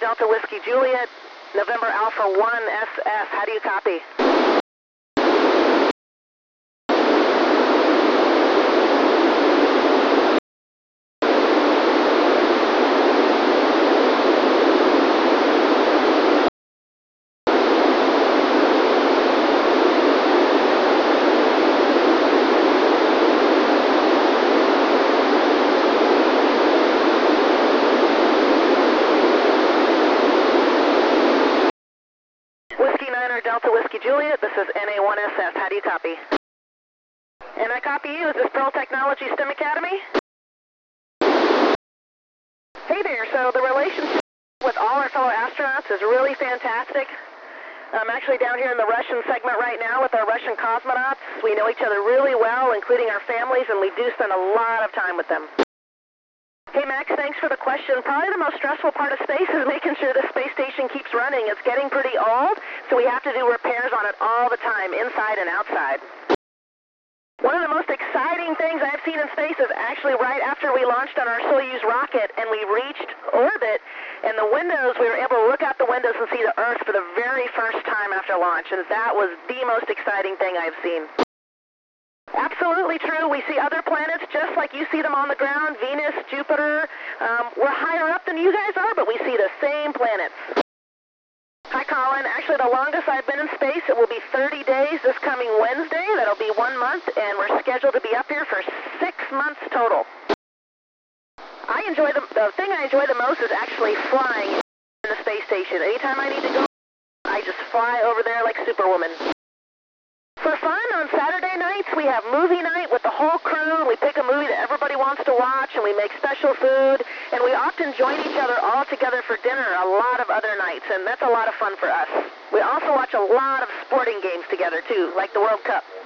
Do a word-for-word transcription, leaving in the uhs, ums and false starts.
Delta Whiskey Juliet, November Alpha one S S. How do you copy? Whiskey Niner Delta Whiskey Juliet, this is N A one S S. How do you copy? And I copy you. Is this Pearl Technology STEM Academy? Hey there. So the relationship with all our fellow astronauts is really fantastic. I'm actually down here in the Russian segment right now with our Russian cosmonauts. We know each other really well, including our families, and we do spend a lot of time with them. Hey Max, thanks for the question. Probably the most stressful part of space is making sure the space station keeps running. It's getting pretty old, so we have to do repairs on it all the time, inside and outside. One of the most exciting things I've seen in space is actually right after we launched on our Soyuz rocket and we reached orbit, and the windows, we were able to look out the windows and see the Earth for the very first time after launch, and that was the most exciting thing I've seen. Absolutely true. We see other planets just like you see them on the ground, Venus, Jupiter. Um, we're higher up than you guys are, but we see the same planets. Hi, Colin. Actually, the longest I've been in space, it will be thirty days this coming Wednesday. That'll be one month, and we're scheduled to be up here for six months total. I enjoy the, the thing I enjoy the most is actually flying in the space station. Anytime I need to go, I just fly over there like Superwoman. For fun, on Saturday nights, we have movie night with the whole crew. We pick a movie that everybody wants to watch, and we make special food, and we often join each other all together for dinner a lot of other nights, and that's a lot of fun for us. We also watch a lot of sporting games together, too, like the World Cup.